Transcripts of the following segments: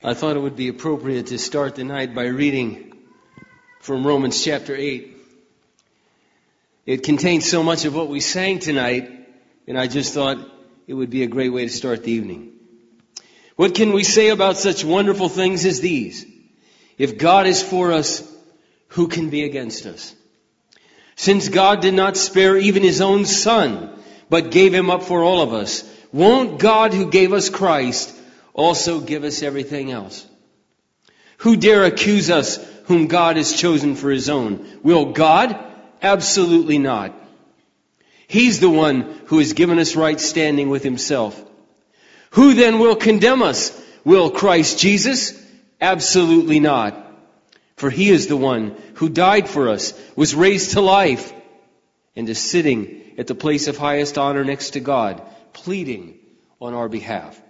I thought it would be appropriate to start the night by reading from Romans chapter 8. It contains so much of what we sang tonight, and I just thought it would be a great way to start the evening. What can we say about such wonderful things as these? If God is for us, who can be against us? Since God did not spare even His own Son, but gave Him up for all of us, won't God who gave us Christ also give us everything else? Who dare accuse us whom God has chosen for His own? Will God? Absolutely not. He's the one who has given us right standing with Himself. Who then will condemn us? Will Christ Jesus? Absolutely not. For He is the one who died for us, was raised to life, and is sitting at the place of highest honor next to God, pleading on our behalf.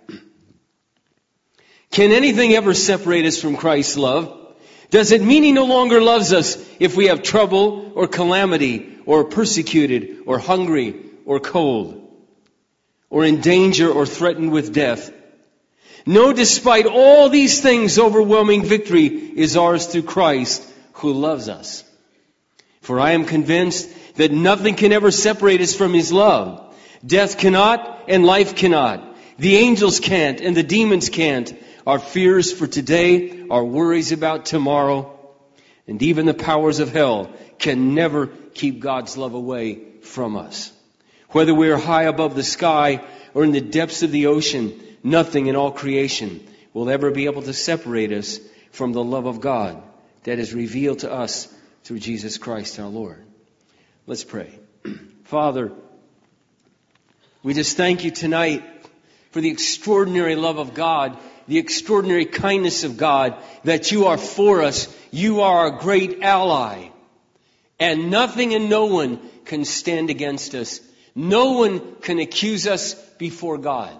Can anything ever separate us from Christ's love? Does it mean He no longer loves us if we have trouble or calamity or persecuted or hungry or cold or in danger or threatened with death? No, despite all these things, overwhelming victory is ours through Christ who loves us. For I am convinced that nothing can ever separate us from His love. Death cannot and life cannot. The angels can't and the demons can't. Our fears for today, our worries about tomorrow, and even the powers of hell can never keep God's love away from us. Whether we are high above the sky or in the depths of the ocean, nothing in all creation will ever be able to separate us from the love of God that is revealed to us through Jesus Christ our Lord. Let's pray. Father, we just thank You tonight for the extraordinary love of God, the extraordinary kindness of God, that You are for us. You are our great ally. And nothing and no one can stand against us. No one can accuse us before God.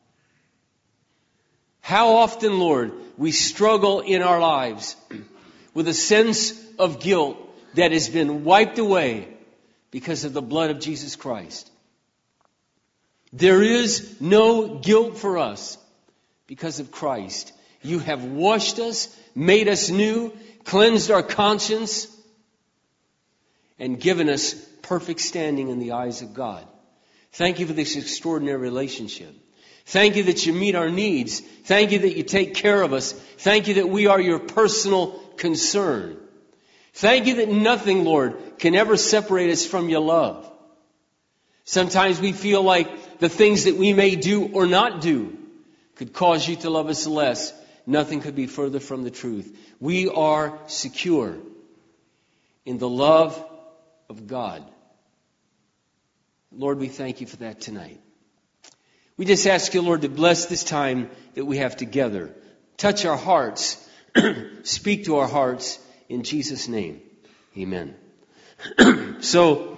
How often, Lord, we struggle in our lives with a sense of guilt that has been wiped away because of the blood of Jesus Christ. There is no guilt for us because of Christ. You have washed us, made us new, cleansed our conscience, and given us perfect standing in the eyes of God. Thank You for this extraordinary relationship. Thank You that You meet our needs. Thank You that You take care of us. Thank You that we are Your personal concern. Thank You that nothing, Lord, can ever separate us from Your love. Sometimes we feel like the things that we may do or not do could cause You to love us less. Nothing could be further from the truth. We are secure in the love of God. Lord, we thank You for that tonight. We just ask You, Lord, to bless this time that we have together. Touch our hearts. Speak to our hearts in Jesus' name. Amen. So,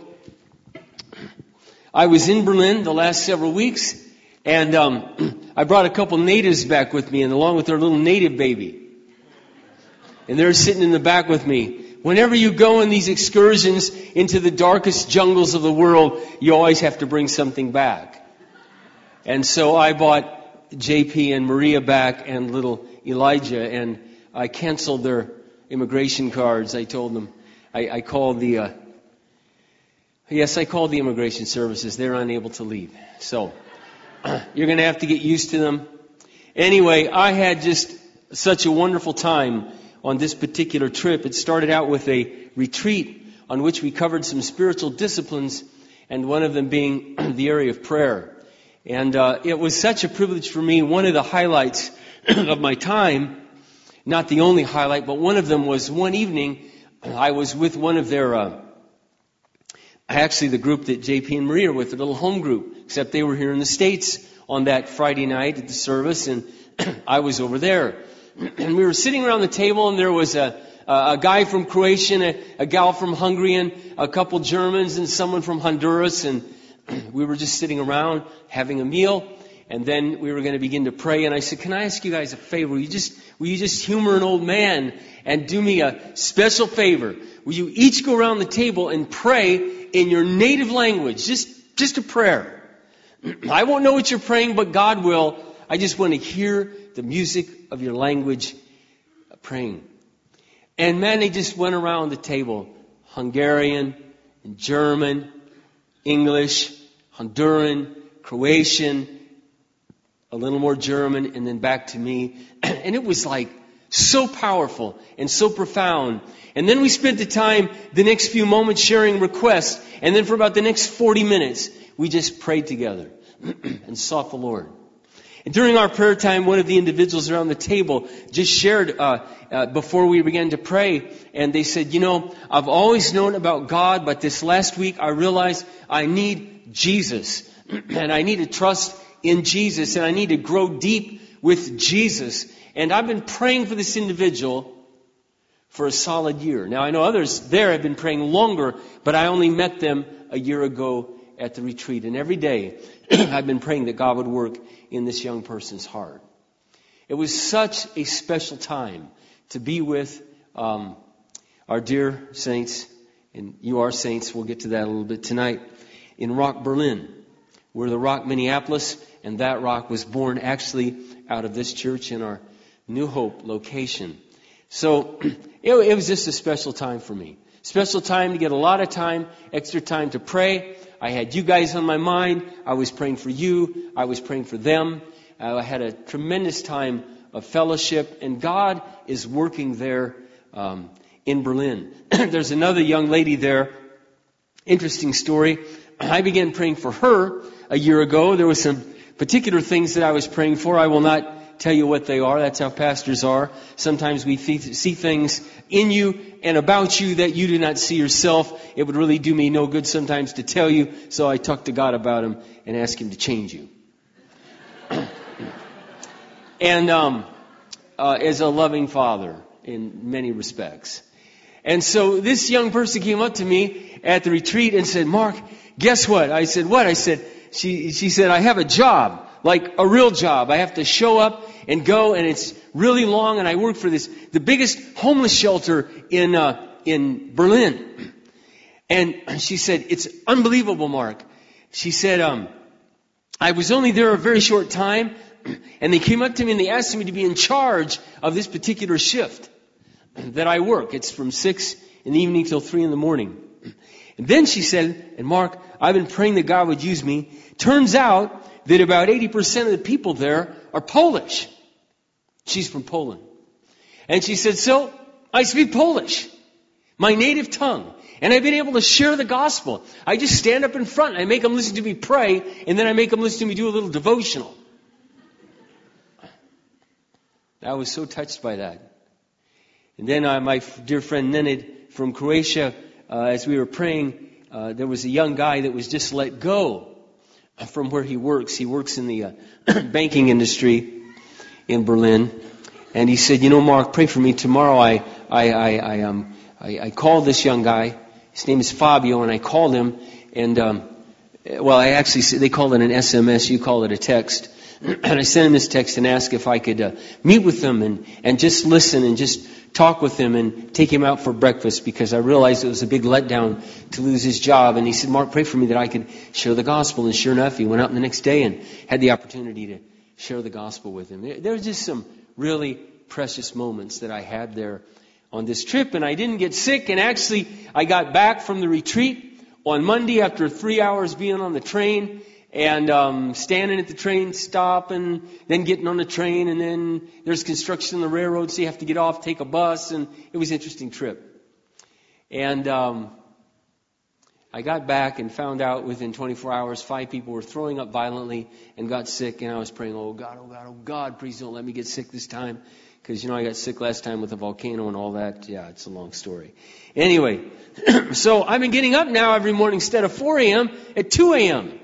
I was in Berlin the last several weeks, and I brought a couple natives back with me, and along with their little native baby. And they're sitting in the back with me. Whenever you go on these excursions into the darkest jungles of the world, you always have to bring something back. And so I bought JP and Maria back and little Elijah, and I canceled their immigration cards. I told them, I called the immigration services. They're unable to leave. So you're going to have to get used to them. Anyway, I had just such a wonderful time on this particular trip. It started out with a retreat on which we covered some spiritual disciplines, and one of them being the area of prayer. And it was such a privilege for me. One of the highlights of my time, not the only highlight, but one of them was one evening I was with one of their, actually the group that JP and Maria are with, a little home group, except they were here in the States on that Friday night at the service, and I was over there. And we were sitting around the table, and there was a guy from Croatia, a gal from Hungary, and a couple Germans, and someone from Honduras, and we were just sitting around having a meal, and then we were going to begin to pray. And I said, "Can I ask you guys a favor? Will you just humor an old man and do me a special favor? Will you each go around the table and pray in your native language, just a prayer? I won't know what you're praying, but God will. I just want to hear the music of your language praying. And man, they just went around the table. Hungarian, and German, English, Honduran, Croatian, a little more German, and then back to me. And it was like so powerful and so profound. And then we spent the time, the next few moments, sharing requests. And then for about the next 40 minutes, we just prayed together and sought the Lord. And during our prayer time, one of the individuals around the table just shared before we began to pray. And they said, you know, I've always known about God, but this last week I realized I need Jesus. And I need to trust in Jesus. And I need to grow deep with Jesus. And I've been praying for this individual for a solid year. Now, I know others there have been praying longer, but I only met them a year ago at the retreat. And every day I've been praying that God would work in this young person's heart. It was such a special time to be with our dear saints, and you are saints, we'll get to that a little bit tonight, in Rock, Berlin. We're the Rock, Minneapolis, and that Rock was born actually out of this church in our New Hope location. So it was just a special time for me. Special time to get a lot of time, extra time to pray. I had you guys on my mind. I was praying for you. I was praying for them. I had a tremendous time of fellowship. And God is working there in Berlin. There's another young lady there. Interesting story. I began praying for her a year ago. There were some particular things that I was praying for. I will not tell you what they are. That's how pastors are. Sometimes we see things in you and about you that you do not see yourself. It would really do me no good sometimes to tell you, so I talk to God about them and ask Him to change you. And as a loving Father in many respects. And so this young person came up to me at the retreat and said, Mark, guess what? I said, what? I said, she said, I have a job. Like a real job. I have to show up and go, and it's really long, and I work for the biggest homeless shelter in Berlin. And she said, it's unbelievable, Mark. She said, I was only there a very short time, and they came up to me and they asked me to be in charge of this particular shift that I work. It's from 6 in the evening till 3 in the morning. And then she said, and Mark, I've been praying that God would use me. Turns out that about 80% of the people there are Polish. She's from Poland. And she said, so I speak Polish, my native tongue. And I've been able to share the gospel. I just stand up in front and I make them listen to me pray, and then I make them listen to me do a little devotional. I was so touched by that. And then my dear friend Nenad from Croatia, as we were praying, there was a young guy that was just let go from where he works. He works in the banking industry in Berlin. And he said, you know, Mark, pray for me. Tomorrow I called this young guy. His name is Fabio, and I called him. And, they call it an SMS. You call it a text. And I sent him this text and asked if I could meet with him and just listen and just talk with him and take him out for breakfast, because I realized it was a big letdown to lose his job. And he said, Mark, pray for me that I could share the gospel. And sure enough, he went out the next day and had the opportunity to share the gospel with him. There were just some really precious moments that I had there on this trip. And I didn't get sick. And actually, I got back from the retreat on Monday after 3 hours being on the train. And standing at the train stop, and then getting on the train, and then there's construction on the railroad, so you have to get off, take a bus, and it was an interesting trip. And I got back and found out within 24 hours 5 people were throwing up violently and got sick, and I was praying, oh God, please don't let me get sick this time, because, you know, I got sick last time with a volcano and all that. Yeah, it's a long story. Anyway, so I've been getting up now every morning instead of 4 a.m. at 2 a.m.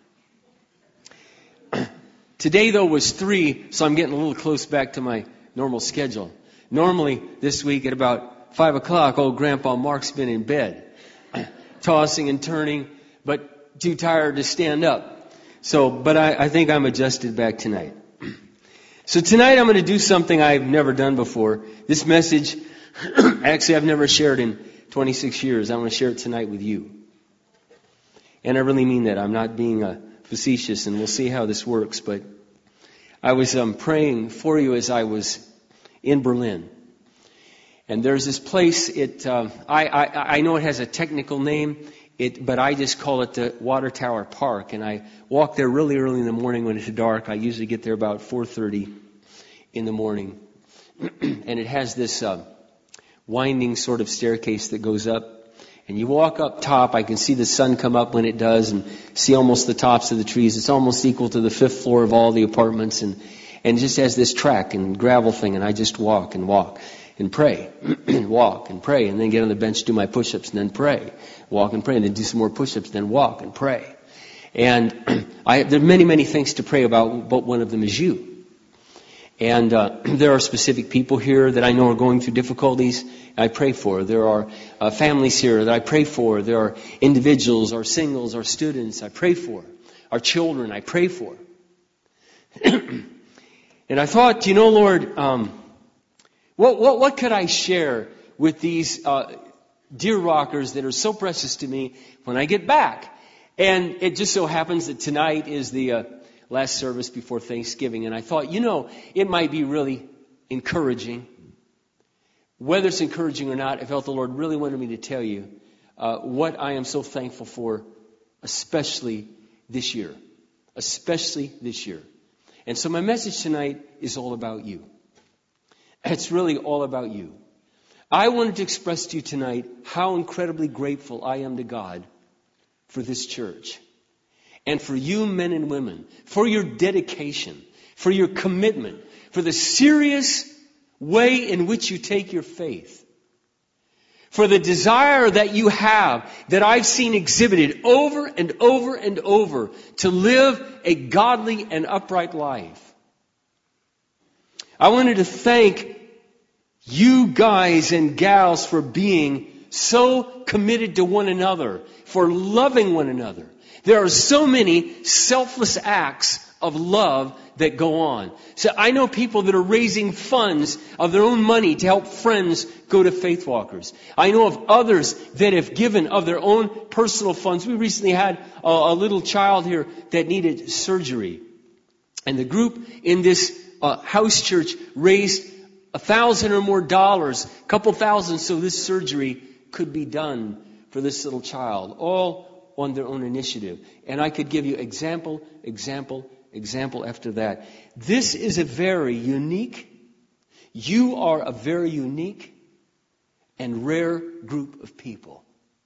Today, though, was 3, so I'm getting a little close back to my normal schedule. Normally, this week at about 5 o'clock, old Grandpa Mark's been in bed, tossing and turning, but too tired to stand up. But I think I'm adjusted back tonight. So tonight, I'm going to do something I've never done before. This message, actually, I've never shared in 26 years. I'm going to share it tonight with you. And I really mean that. I'm not being facetious, and we'll see how this works. But I was praying for you as I was in Berlin. And there's this place, I know it has a technical name, but I just call it the Water Tower Park. And I walk there really early in the morning when it's dark. I usually get there about 4:30 in the morning. And it has this winding sort of staircase that goes up. And you walk up top, I can see the sun come up when it does and see almost the tops of the trees. It's almost equal to the 5th floor of all the apartments. And it just has this track and gravel thing, and I just walk and pray, walk and pray, and then get on the bench, do my push-ups, and then pray, walk and pray, and then do some more push-ups, then walk and pray. And there are many, many things to pray about, but one of them is you. And there are specific people here that I know are going through difficulties I pray for. There are families here that I pray for. There are individuals, our singles, our students I pray for. Our children I pray for. And I thought, Lord, what could I share with these dear rockers that are so precious to me when I get back? And it just so happens that tonight is the last service before Thanksgiving. And I thought, it might be really encouraging. Whether it's encouraging or not, I felt the Lord really wanted me to tell you what I am so thankful for, especially this year. Especially this year. And so my message tonight is all about you. It's really all about you. I wanted to express to you tonight how incredibly grateful I am to God for this church. And for you men and women, for your dedication, for your commitment, for the serious way in which you take your faith, for the desire that you have, that I've seen exhibited over and over and over, to live a godly and upright life. I wanted to thank you guys and gals for being so committed to one another, for loving one another. There are so many selfless acts of love that go on. So I know people that are raising funds of their own money to help friends go to Faith Walkers. I know of others that have given of their own personal funds. We recently had a little child here that needed surgery. And the group in this house church raised $1,000 or more, a couple thousand, so this surgery could be done for this little child, all on their own initiative. And I could give you example after that. This is a very unique, you are a very unique and rare group of people.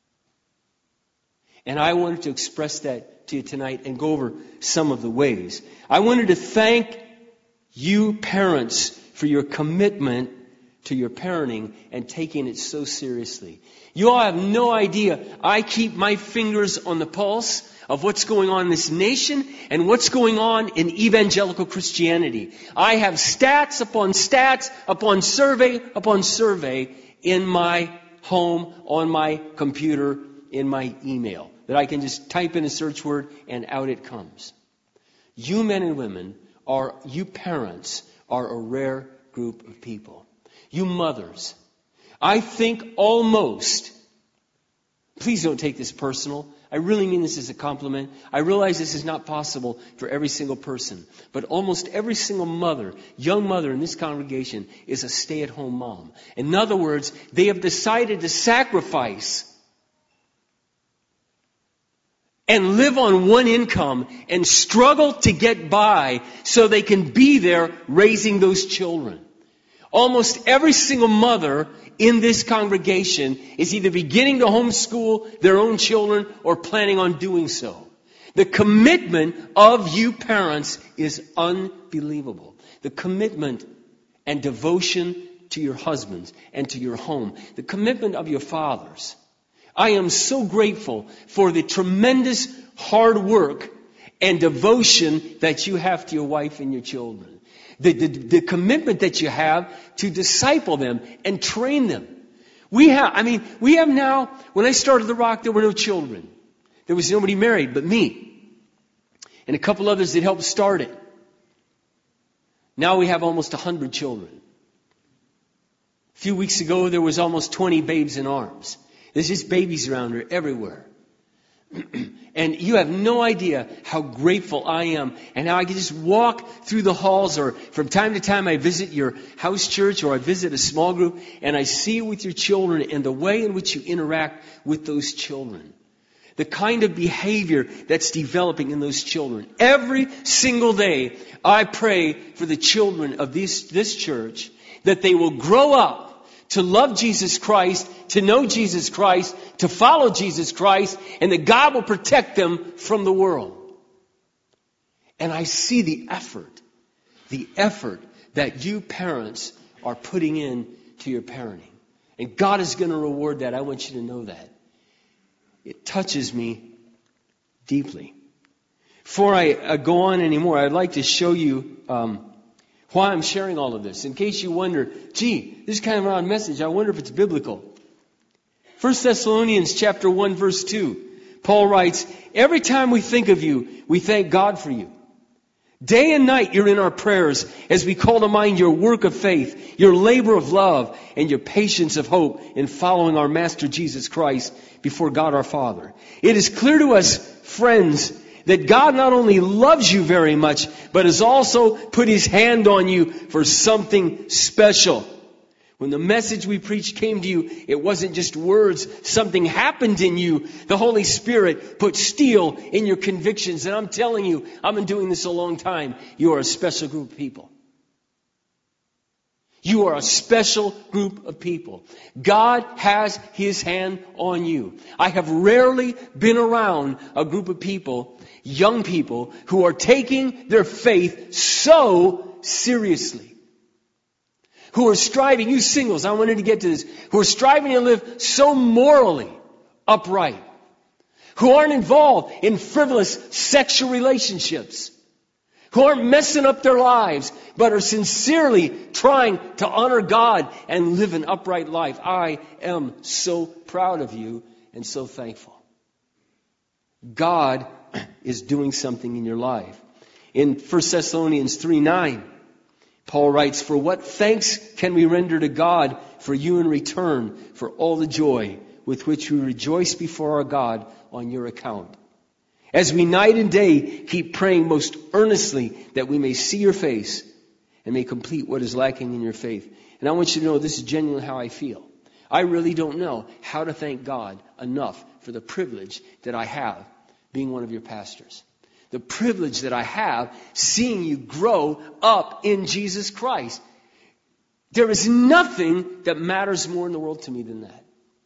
And I wanted to express that to you tonight and go over some of the ways. I wanted to thank you parents for your commitment to your parenting and taking it so seriously. You all have no idea. I keep my fingers on the pulse of what's going on in this nation and what's going on in evangelical Christianity. I have stats upon survey in my home, on my computer, in my email, that I can just type in a search word and out it comes. You men and women you parents are a rare group of people. You mothers, I think almost, please don't take this personal. I really mean this as a compliment. I realize this is not possible for every single person. But almost every single mother, young mother in this congregation is a stay-at-home mom. In other words, they have decided to sacrifice and live on one income and struggle to get by so they can be there raising those children. Almost every single mother in this congregation is either beginning to homeschool their own children or planning on doing so. The commitment of you parents is unbelievable. The commitment and devotion to your husbands and to your home. The commitment of your fathers. I am so grateful for the tremendous hard work and devotion that you have to your wife and your children. The commitment that you have to disciple them and train them. We have now, when I started the Rock, there were no children. There was nobody married but me. And a couple others that helped start it. Now we have almost 100 children. A few weeks ago, there was almost 20 babes in arms. There's just babies around here everywhere. And you have no idea how grateful I am and how I can just walk through the halls, or from time to time I visit your house church or I visit a small group and I see with your children and the way in which you interact with those children. The kind of behavior that's developing in those children. Every single day I pray for the children of this church that they will grow up to love Jesus Christ, to know Jesus Christ, to follow Jesus Christ, and that God will protect them from the world. And I see the effort that you parents are putting in to your parenting. And God is going to reward that. I want you to know that. It touches me deeply. Before I go on anymore, I'd like to show you why I'm sharing all of this. In case you wonder, gee, this is kind of an odd message. I wonder if it's biblical. 1 Thessalonians chapter 1, verse 2. Paul writes, every time we think of you, we thank God for you. Day and night you're in our prayers as we call to mind your work of faith, your labor of love, and your patience of hope in following our Master Jesus Christ before God our Father. It is clear to us, friends, that God not only loves you very much, but has also put His hand on you for something special. When the message we preached came to you, it wasn't just words. Something happened in you. The Holy Spirit put steel in your convictions. And I'm telling you, I've been doing this a long time. You are a special group of people. You are a special group of people. God has His hand on you. I have rarely been around a group of people, young people, who are taking their faith so seriously. Who are striving, you singles, I wanted to get to this, who are striving to live so morally upright. Who aren't involved in frivolous sexual relationships. Who aren't messing up their lives, but are sincerely trying to honor God and live an upright life. I am so proud of you and so thankful. God is doing something in your life. In 1 Thessalonians 3:9, Paul writes, for what thanks can we render to God for you in return for all the joy with which we rejoice before our God on your account? As we night and day keep praying most earnestly that we may see your face and may complete what is lacking in your faith. And I want you to know this is genuinely how I feel. I really don't know how to thank God enough for the privilege that I have being one of your pastors. The privilege that I have seeing you grow up in Jesus Christ. There is nothing that matters more in the world to me than that.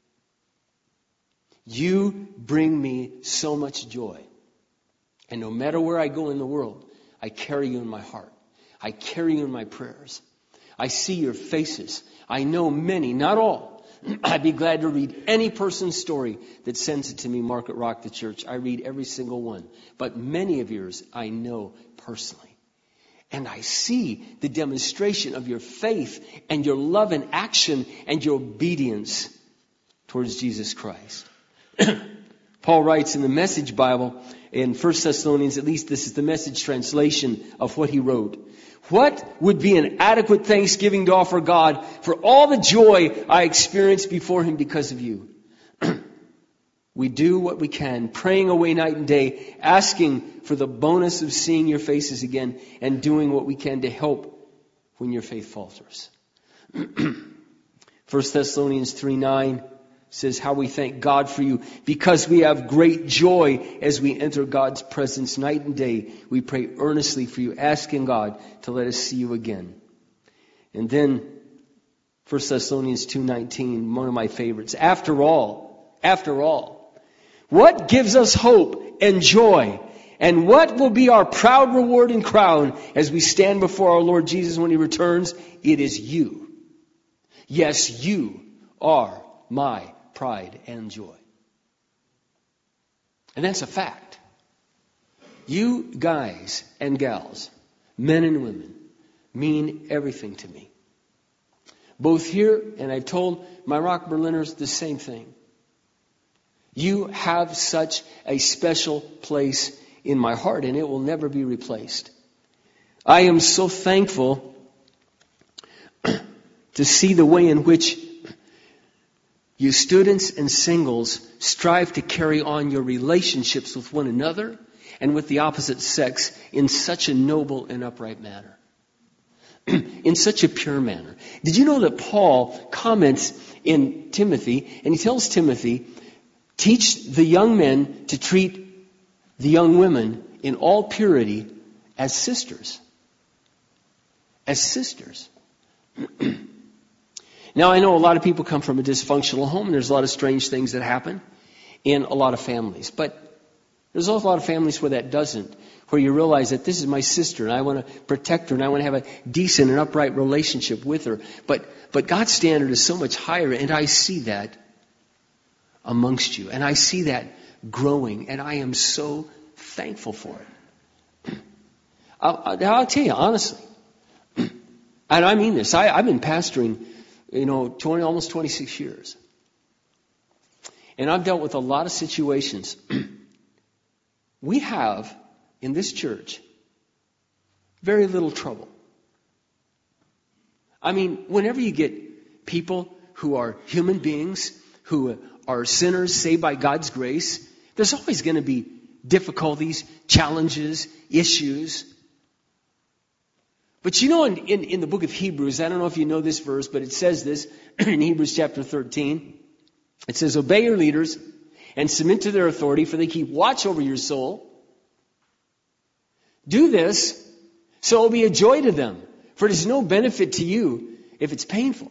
You bring me so much joy. And no matter where I go in the world, I carry you in my heart. I carry you in my prayers. I see your faces. I know many, not all. I'd be glad to read any person's story that sends it to me, Market Rock, the church. I read every single one. But many of yours I know personally. And I see the demonstration of your faith and your love and action and your obedience towards Jesus Christ. Paul writes in the Message Bible, in 1 Thessalonians, at least this is the Message translation of what he wrote. What would be an adequate thanksgiving to offer God for all the joy I experienced before Him because of you? We do what we can, praying away night and day, asking for the bonus of seeing your faces again, and doing what we can to help when your faith falters. 1 Thessalonians 3:9 says how we thank God for you because we have great joy as we enter God's presence night and day. We pray earnestly for you, asking God to let us see you again. And then 1 Thessalonians 2:19, one of my favorites. After all, what gives us hope and joy? And what will be our proud reward and crown as we stand before our Lord Jesus when He returns? It is you. Yes, you are my pride and joy. And that's a fact. You guys and gals, men and women, mean everything to me. Both here, and I've told my Rock Berliners the same thing. You have such a special place in my heart, and it will never be replaced. I am so thankful to see the way in which You students and singles, strive to carry on your relationships with one another and with the opposite sex in such a noble and upright manner. In such a pure manner. Did you know that Paul comments in Timothy, and he tells Timothy, teach the young men to treat the young women in all purity as sisters. As sisters. Now, I know a lot of people come from a dysfunctional home, and there's a lot of strange things that happen in a lot of families. But there's also a lot of families where that doesn't, where you realize that this is my sister, and I want to protect her, and I want to have a decent and upright relationship with her. But God's standard is so much higher, and I see that amongst you. And I see that growing, and I am so thankful for it. I'll tell you honestly, and I mean this, I've been pastoring, almost 26 years. And I've dealt with a lot of situations. We have, in this church, very little trouble. I mean, whenever you get people who are human beings, who are sinners saved by God's grace, there's always going to be difficulties, challenges, issues. But in the book of Hebrews, I don't know if you know this verse, but it says this in Hebrews chapter 13. It says, obey your leaders and submit to their authority, for they keep watch over your soul. Do this, so it will be a joy to them, for it is no benefit to you if it's painful.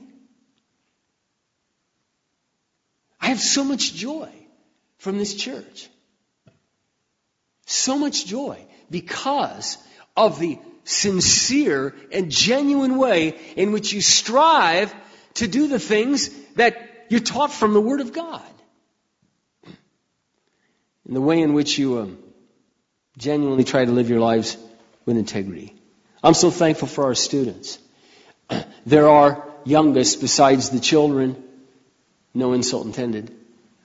I have so much joy from this church. So much joy because of the sincere and genuine way in which you strive to do the things that you're taught from the Word of God. In the way in which you genuinely try to live your lives with integrity. I'm so thankful for our students. There are youngest besides the children, no insult intended.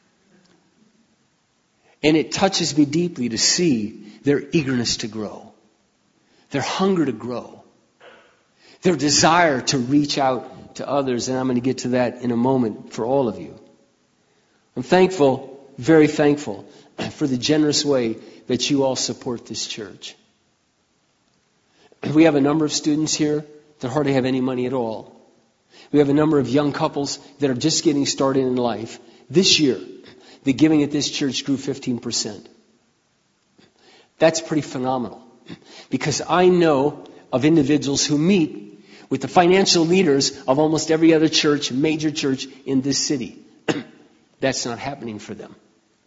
And it touches me deeply to see their eagerness to grow. Their hunger to grow. Their desire to reach out to others. And I'm going to get to that in a moment for all of you. I'm thankful, very thankful, for the generous way that you all support this church. We have a number of students here that hardly have any money at all. We have a number of young couples that are just getting started in life. This year, the giving at this church grew 15%. That's pretty phenomenal. Because I know of individuals who meet with the financial leaders of almost every other church, major church in this city. That's not happening for them.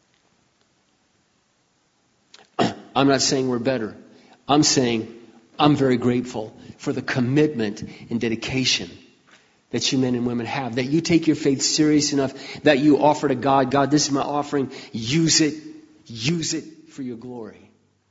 I'm not saying we're better. I'm saying I'm very grateful for the commitment and dedication that you men and women have. That you take your faith serious enough that you offer to God. God, this is my offering. Use it. Use it for your glory.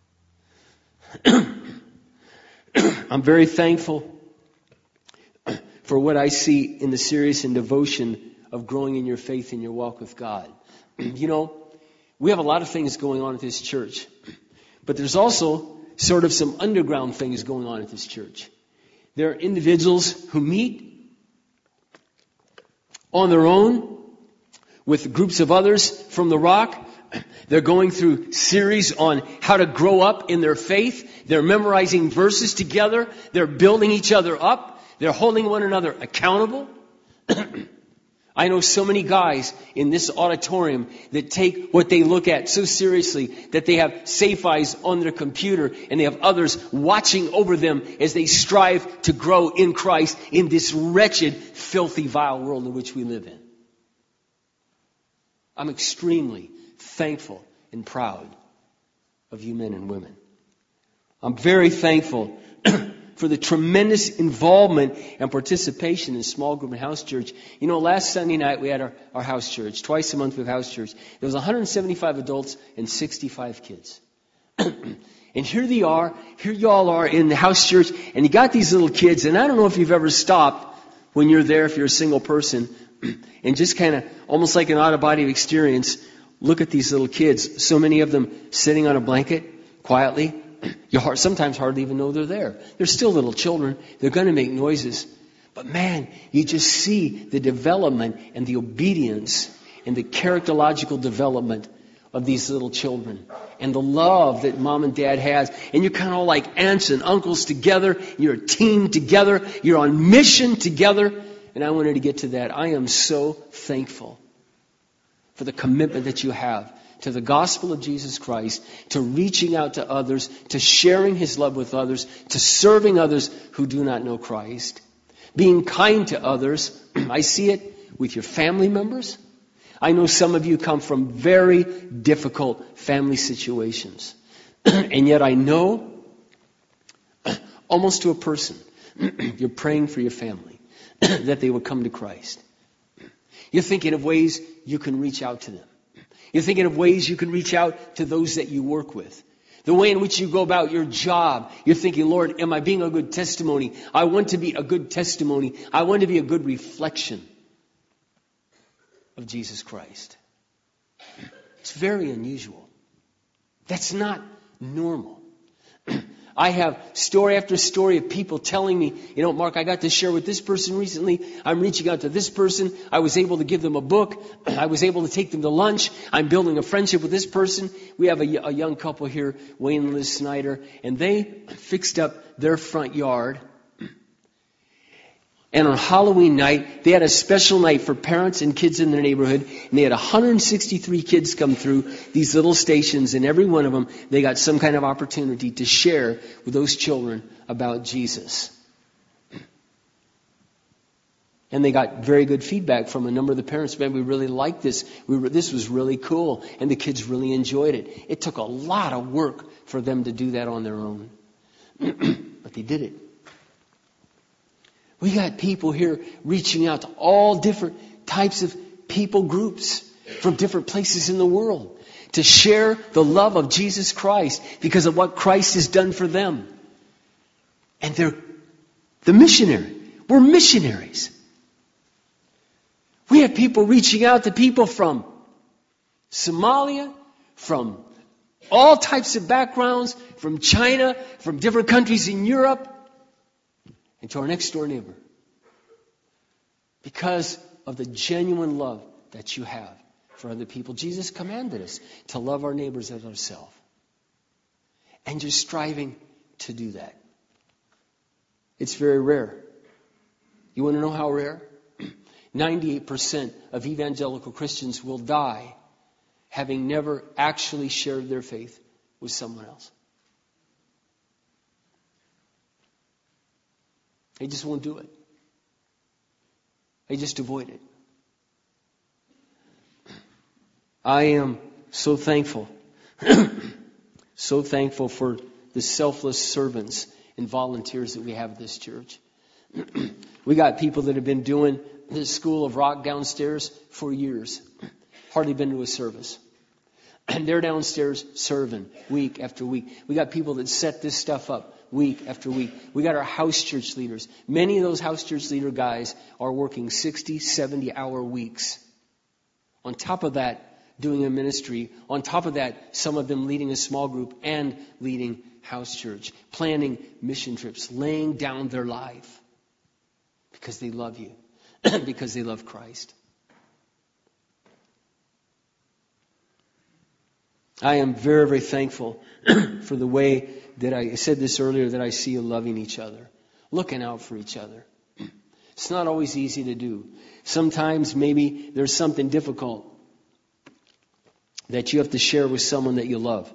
I'm very thankful for what I see in the serious and devotion of growing in your faith and your walk with God. We have a lot of things going on at this church. But there's also sort of some underground things going on at this church. There are individuals who meet on their own with groups of others from the Rock. They're going through series on how to grow up in their faith. They're memorizing verses together. They're building each other up. They're holding one another accountable. I know so many guys in this auditorium that take what they look at so seriously that they have safe eyes on their computer and they have others watching over them as they strive to grow in Christ in this wretched, filthy, vile world in which we live in. I'm extremely thankful and proud of you men and women. I'm very thankful for the tremendous involvement and participation in small group and house church. Last Sunday night we had our house church. Twice a month we have house church. There was 175 adults and 65 kids. And here y'all are in the house church, and you got these little kids, and I don't know if you've ever stopped when you're there, if you're a single person, and just kind of, almost like an out-of-body experience, look at these little kids. So many of them sitting on a blanket, quietly. You sometimes hardly even know they're there. They're still little children. They're going to make noises. But man, you just see the development and the obedience and the characterological development of these little children and the love that mom and dad has. And you're kind of like aunts and uncles together. You're a team together. You're on mission together. And I wanted to get to that. I am so thankful for the commitment that you have to the gospel of Jesus Christ, to reaching out to others, to sharing His love with others, to serving others who do not know Christ, being kind to others. I see it with your family members. I know some of you come from very difficult family situations. And yet I know, almost to a person, you're praying for your family, that they would come to Christ. You're thinking of ways you can reach out to them. You're thinking of ways you can reach out to those that you work with. The way in which you go about your job. You're thinking, Lord, am I being a good testimony? I want to be a good testimony. I want to be a good reflection of Jesus Christ. It's very unusual. That's not normal. I have story after story of people telling me, Mark, I got to share with this person recently. I'm reaching out to this person. I was able to give them a book. I was able to take them to lunch. I'm building a friendship with this person. We have a young couple here, Wayne and Liz Snyder, and they fixed up their front yard. And on Halloween night, they had a special night for parents and kids in their neighborhood. And they had 163 kids come through these little stations. And every one of them, they got some kind of opportunity to share with those children about Jesus. And they got very good feedback from a number of the parents. Man, we really liked this. This was really cool. And the kids really enjoyed it. It took a lot of work for them to do that on their own. But they did it. We got people here reaching out to all different types of people groups from different places in the world to share the love of Jesus Christ because of what Christ has done for them. And they're the missionary. We're missionaries. We have people reaching out to people from Somalia, from all types of backgrounds, from China, from different countries in Europe, and to our next door neighbor. Because of the genuine love that you have for other people. Jesus commanded us to love our neighbors as ourselves. And you're striving to do that. It's very rare. You want to know how rare? 98% of evangelical Christians will die having never actually shared their faith with someone else. They just won't do it. They just avoid it. I am so thankful. So thankful for the selfless servants and volunteers that we have at this church. We got people that have been doing the School of Rock downstairs for years. Hardly been to a service. And they're downstairs serving week after week. We got people that set this stuff up week after week. We got our house church leaders. Many of those house church leader guys are working 60, 70-hour weeks. On top of that, doing a ministry. On top of that, some of them leading a small group and leading house church. Planning mission trips. Laying down their life. Because they love you. Because they love Christ. I am very, very thankful for the way that I said this earlier, that I see you loving each other, looking out for each other. It's not always easy to do. Sometimes maybe there's something difficult that you have to share with someone that you love.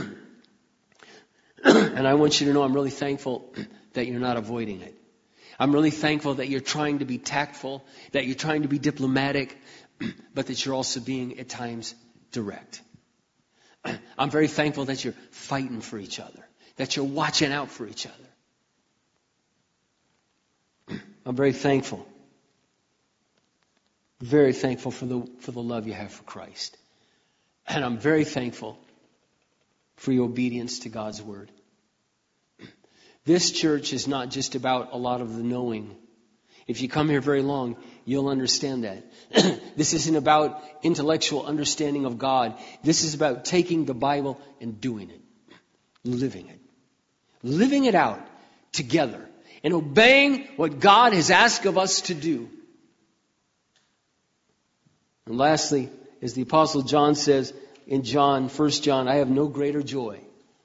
And I want you to know I'm really thankful that you're not avoiding it. I'm really thankful that you're trying to be tactful, that you're trying to be diplomatic, but that you're also being at times direct. I'm very thankful that you're fighting for each other, that you're watching out for each other. I'm very thankful for the love you have for Christ. And I'm very thankful for your obedience to God's word. This church is not just about a lot of the knowing. If you come here very long, you'll understand that. This isn't about intellectual understanding of God. This is about taking the Bible and doing it. Living it. Living it out together. And obeying what God has asked of us to do. And lastly, as the Apostle John says in 1 John, I have no greater joy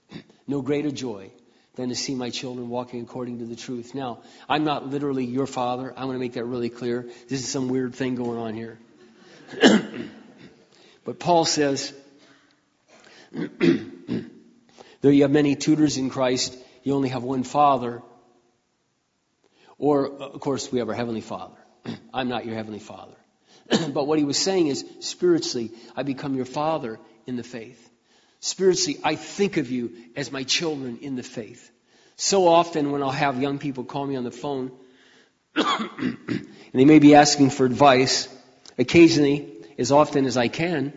than to see my children walking according to the truth. Now, I'm not literally your father. I want to make that really clear. This is some weird thing going on here. But Paul says, though you have many tutors in Christ, you only have one Father. Or, of course, we have our Heavenly Father. I'm not your Heavenly Father. But what he was saying is, spiritually, I become your father in the faith. Spiritually, I think of you as my children in the faith. So often when I'll have young people call me on the phone, and they may be asking for advice, occasionally, as often as I can,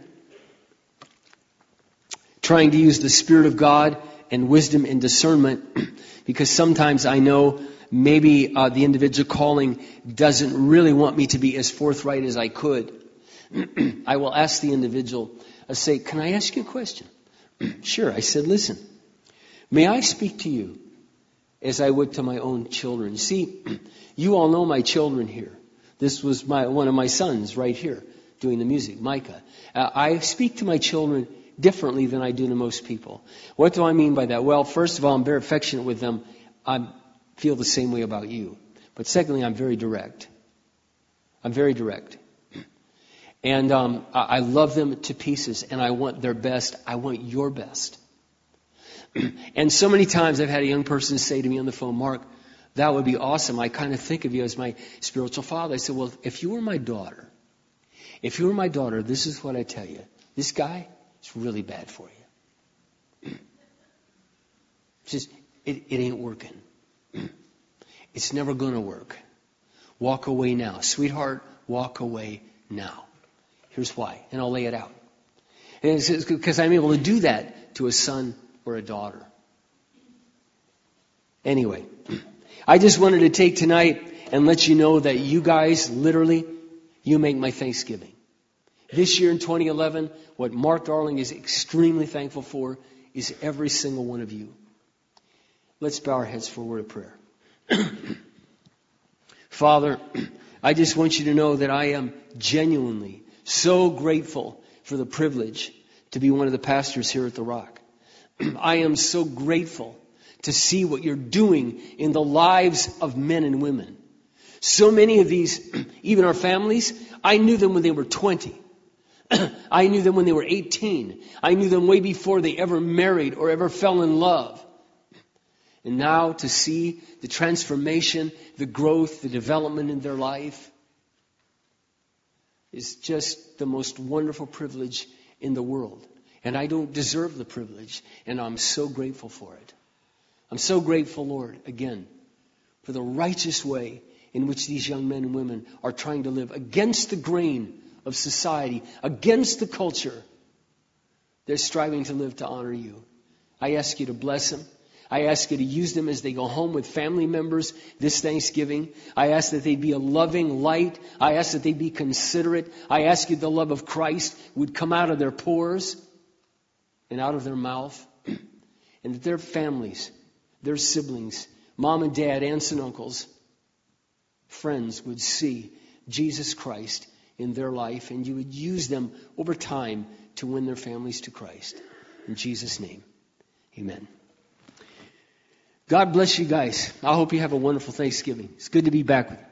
trying to use the Spirit of God and wisdom and discernment, because sometimes I know maybe the individual calling doesn't really want me to be as forthright as I could. I will ask the individual, I say, can I ask you a question? Sure. I said, listen, may I speak to you as I would to my own children? You see, you all know my children here. This was one of my sons right here doing the music, Micah. I speak to my children differently than I do to most people. What do I mean by that? Well, first of all, I'm very affectionate with them. I feel the same way about you. But secondly, I'm very direct. I'm very direct. And I love them to pieces, and I want their best. I want your best. And so many times I've had a young person say to me on the phone, Mark, that would be awesome. I kind of think of you as my spiritual father. I said, well, if you were my daughter, this is what I tell you. This guy is really bad for you. Just, it ain't working. It's never going to work. Walk away now. Sweetheart, walk away now. Here's why. And I'll lay it out. And it's because I'm able to do that to a son or a daughter. Anyway, I just wanted to take tonight and let you know that you guys, literally, you make my Thanksgiving. This year in 2011, what Mark Darling is extremely thankful for is every single one of you. Let's bow our heads for a word of prayer. Father, I just want you to know that I am genuinely so grateful for the privilege to be one of the pastors here at The Rock. I am so grateful to see what you're doing in the lives of men and women. So many of these, even our families, I knew them when they were 20. I knew them when they were 18. I knew them way before they ever married or ever fell in love. And now to see the transformation, the growth, the development in their life is just the most wonderful privilege in the world. And I don't deserve the privilege, and I'm so grateful for it. I'm so grateful, Lord, again, for the righteous way in which these young men and women are trying to live against the grain of society, against the culture. They're striving to live to honor you. I ask you to bless them. I ask you to use them as they go home with family members this Thanksgiving. I ask that they be a loving light. I ask that they be considerate. I ask you the love of Christ would come out of their pores and out of their mouth. And that their families, their siblings, mom and dad, aunts and uncles, friends would see Jesus Christ in their life. And you would use them over time to win their families to Christ. In Jesus' name, amen. God bless you guys. I hope you have a wonderful Thanksgiving. It's good to be back with you.